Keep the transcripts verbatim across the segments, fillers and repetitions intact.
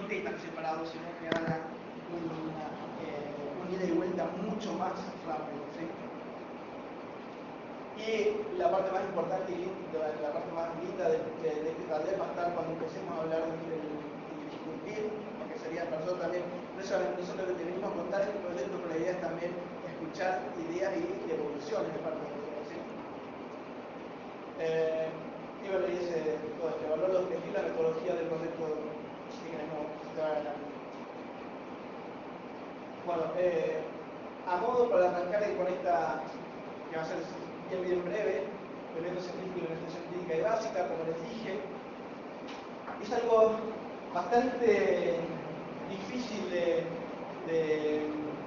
esté tan separado, sino que haga una, eh, un ida y vuelta mucho más rápido, ¿sí? Y la parte más importante y la, la parte más linda de, de, de este taller va a estar cuando empecemos a hablar de, de, de discutir, porque sería para nosotros también, no solamente nosotros que venimos a contar este proyecto, pero la idea es también escuchar ideas y evoluciones de parte de nosotros, ¿sí? Eh, y bueno, y ese, todo este valor de elegir la metodología del proyecto que queremos llevar adelante. Bueno, eh, a modo para arrancar con esta, que va a ser bien, bien breve, el método científico y la investigación clínica y básica, como les dije, es algo bastante difícil de, de,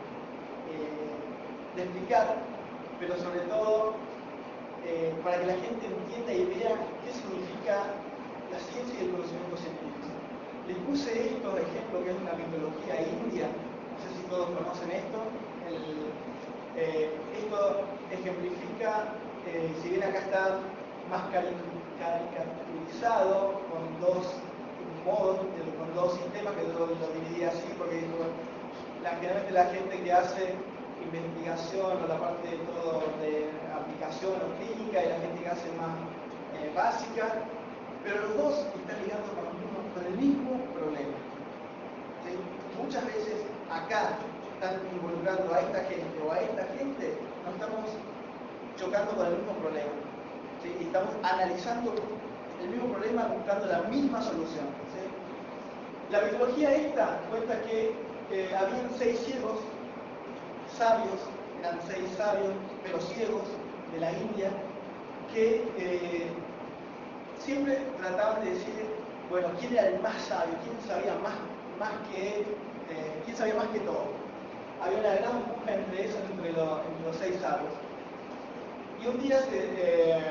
eh, de explicar, pero sobre todo eh, para que la gente entienda y vea qué significa la ciencia y el conocimiento científico. Les puse estos ejemplos, que es una mitología india, no sé si todos conocen esto. El, eh, esto ejemplifica, eh, si bien acá está más caricaturizado con dos modos, con dos sistemas, que yo lo, lo dividí así, porque la, generalmente la gente que hace investigación o la parte de todo de aplicación o clínica y la gente que hace más eh, básica, pero los dos están ligados con, con el mismo problema, ¿sí? Muchas veces acá están involucrando a esta gente o a esta gente, no estamos chocando con el mismo problema, ¿sí? Y estamos analizando el mismo problema buscando la misma solución, ¿sí? La mitología esta cuenta que eh, habían seis ciegos sabios, eran seis sabios, pero ciegos de la India, que eh, siempre trataban de decir, bueno, quién era el más sabio, quién sabía más, más que, eh, quién sabía más que todo. Había una gran puja entre esos, entre, lo, entre los seis sabios. Y un día se, eh,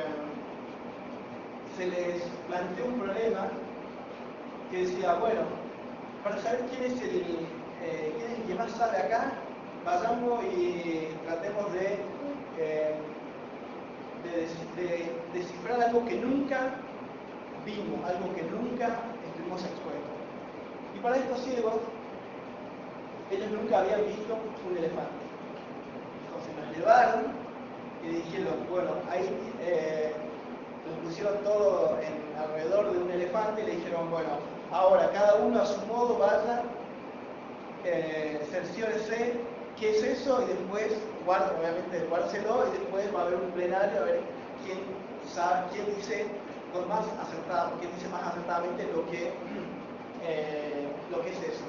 se les planteó un problema que decía, bueno, para saber quién es el, eh, quién es el que más sabe acá, vayamos y tratemos de, eh, de, de descifrar algo que nunca vimos, algo que nunca estuvimos expuestos. Y para estos ciegos, ellos nunca habían visto un elefante. Entonces nos llevaron y dijeron, bueno, ahí eh, los pusieron todo en, alrededor de un elefante y le dijeron, bueno, ahora cada uno a su modo vaya, eh, cerciórese qué es eso y después, guarda, obviamente, guárdeselo y después va a haber un plenario a ver quién sabe, quién dice con más acertado, quién dice más acertadamente lo que, eh, lo que es eso.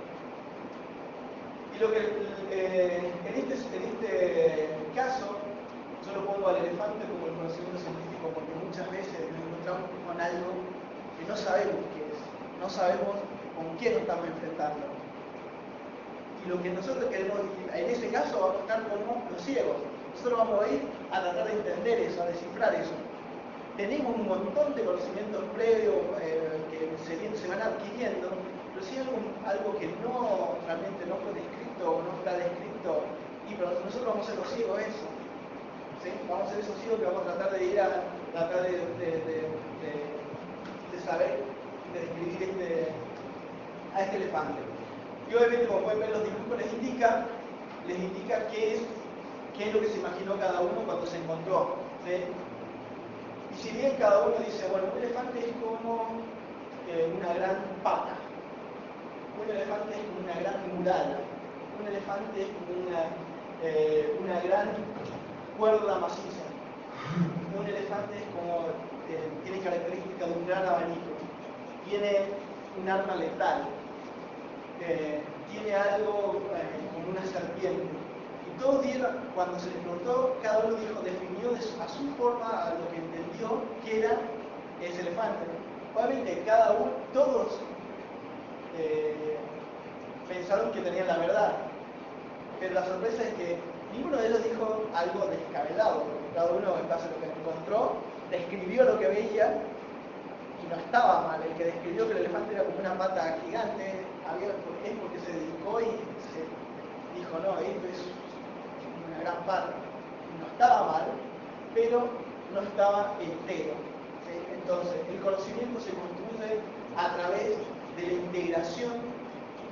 Y lo que eh, en, este, en este caso, yo lo pongo al elefante como el conocimiento científico, porque muchas veces nos encontramos con algo que no sabemos qué es, no sabemos con qué nos estamos enfrentando. Y lo que nosotros queremos, en ese caso, vamos a estar como los ciegos. Nosotros vamos a ir a tratar de entender eso, a descifrar eso. Tenemos un montón de conocimientos previos eh, que se, se van adquiriendo, pero si hay algo, algo que no realmente no fue descrito o no está descrito, y pero nosotros vamos a ser los ciegos eso. ¿Sí? Vamos a ser esos ciegos que vamos a tratar de ir a tratar de, de, de, de, de saber, de describir este, a este elefante. Y obviamente, como pueden ver, los dibujos les indica, les indica qué es, qué es lo que se imaginó cada uno cuando se encontró, ¿sí? Y si bien cada uno dice, bueno, un elefante es como eh, una gran pata, un elefante es como una gran muralla, un elefante es como una, eh, una gran cuerda maciza, un elefante es como, eh, tiene características de un gran abanico, tiene un arma letal, eh, tiene algo eh, como una serpiente. Y todos dieron, cuando se les preguntó, cada uno dijo, definió de su, a su forma, a lo que entendió que era ese elefante. Obviamente cada uno, todos eh, pensaron que tenían la verdad, pero la sorpresa es que ninguno de ellos dijo algo descabellado, porque cada uno en base a lo que encontró, describió lo que veía y no estaba mal. El que describió que el elefante era como una pata gigante, había, es porque se dedicó y se dijo, no, esto es una gran pata. No estaba mal, pero no estaba entero. ¿Sí? Entonces, el conocimiento se construye a través de la integración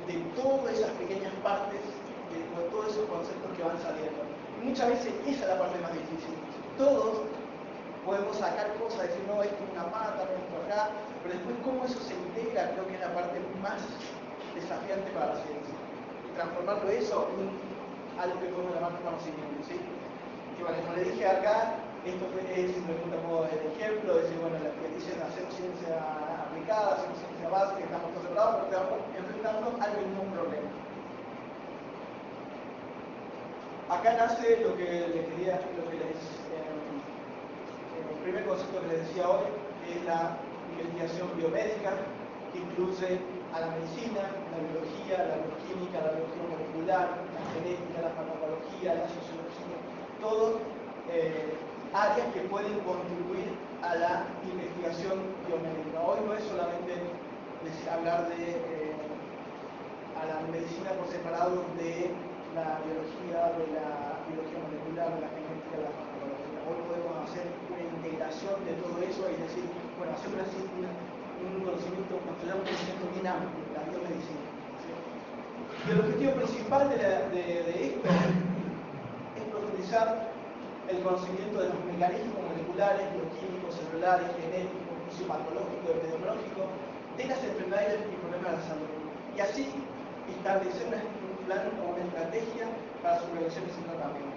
de todas esas pequeñas partes, de, de todos esos conceptos que van saliendo. Y muchas veces esa es la parte más difícil. Todos podemos sacar cosas, decir, no, esto es una pata, no, esto acá, pero después cómo eso se integra creo que es la parte más desafiante para la ciencia. Y transformarlo eso en algo que podemos llamar conocimiento, ¿sí? Y bueno, como le dije acá, esto es simplemente un modo de ejemplo, decir, bueno, la que dicen hacemos ciencia aplicada, hacemos ciencia básica, estamos todos separados, pero estamos enfrentando al mismo problema. Acá nace lo que les quería, lo que les, eh, el primer concepto que les decía hoy, que es la investigación biomédica, que incluye a la medicina, la biología, la bioquímica, la biología molecular, la genética, la farmacología, la sociología, todo eh, áreas que pueden contribuir a la investigación biomédica. Hoy no es solamente decir, hablar de eh, a la medicina por separado de la biología, de la biología molecular, de la genética, de la farmacología. Hoy podemos hacer una integración de todo eso y decir, bueno, hacer una, una, un conocimiento, construir un conocimiento bien amplio, la biomedicina. ¿Sí? Y el objetivo principal de, la, de, de esto es profundizar el conocimiento de los mecanismos moleculares, bioquímicos, celulares, genéticos, fisiopatológicos, epidemiológicos, de las enfermedades y problemas de la salud. Y así establecer un plan o una estrategia para su prevención y su tratamiento.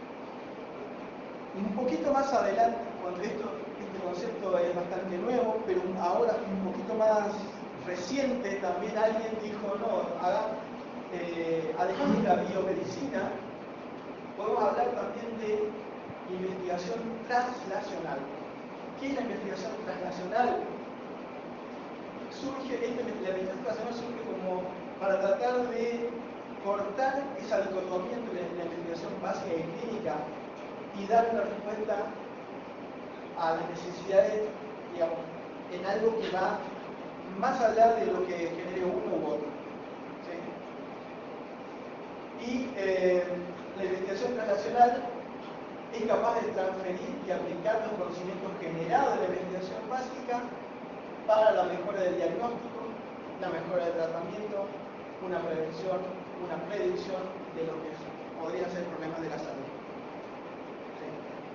Un poquito más adelante, cuando esto, este concepto es bastante nuevo, pero ahora un poquito más reciente, también alguien dijo, no, haga, eh, además de la biomedicina, podemos hablar también de investigación translacional. ¿Qué es la investigación translacional? Surge, esta, la investigación translacional surge como para tratar de cortar esa dicotomía entre la investigación básica y clínica y dar una respuesta a las necesidades, digamos, en algo que va más allá de lo que genere uno u otro. ¿Sí? Y eh, la investigación translacional es capaz de transferir y aplicar los conocimientos generados de la investigación básica para la mejora del diagnóstico, la mejora del tratamiento, una prevención, una predicción de lo que podrían ser problemas de la salud. ¿Sí?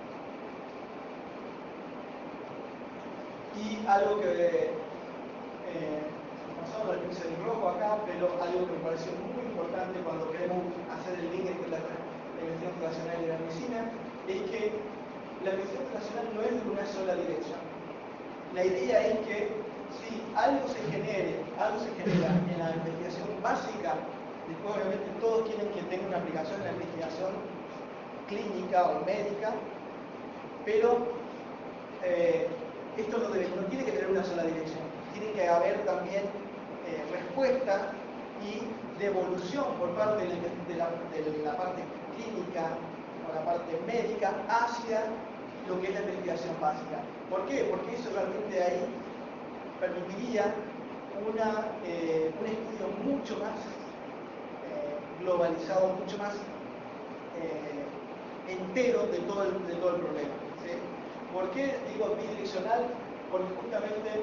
Y algo que eh, pasamos el pincel rojo acá, pero algo que me pareció muy importante cuando queremos hacer el link entre la, la investigación translacional y la medicina, es que la investigación translacional no es de una sola dirección. La idea es que si algo se genere, algo se genera en la investigación básica, después obviamente todos quieren que tenga una aplicación en la investigación clínica o médica, pero eh, esto no, debe, no tiene que tener una sola dirección, tiene que haber también eh, respuesta y devolución por parte de la, de, la, de la parte clínica o la parte médica hacia lo que es la investigación básica. ¿Por qué? Porque eso realmente ahí permitiría una, eh, un estudio mucho más eh, globalizado, mucho más eh, entero de todo el, de todo el problema. ¿Sí? ¿Por qué digo bidireccional? Porque justamente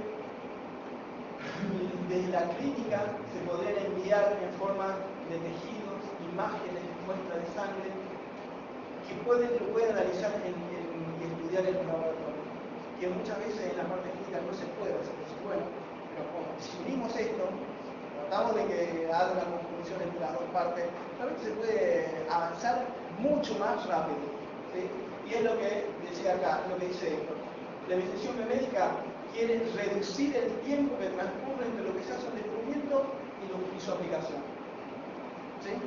desde la clínica se podrían enviar en forma de tejidos, imágenes, muestras de sangre, que pueden, lo pueden analizar en, en, y estudiar en los laboratorios, que muchas veces en la parte clínica no se puede hacer eso. Bueno, pero como si unimos esto, tratamos de que haga una conjunción entre las dos partes, realmente se puede avanzar mucho más rápido. ¿Sí? Y es lo que decía acá, lo que dice esto. La investigación biomédica quiere reducir el tiempo que transcurre entre lo que se hace el descubrimiento y, lo, y su aplicación. ¿Sí?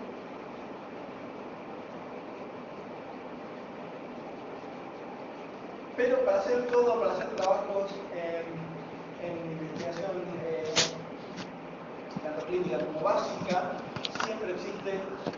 Pero para hacer todo, para hacer trabajos en, en investigación eh, tanto clínica como básica, siempre existe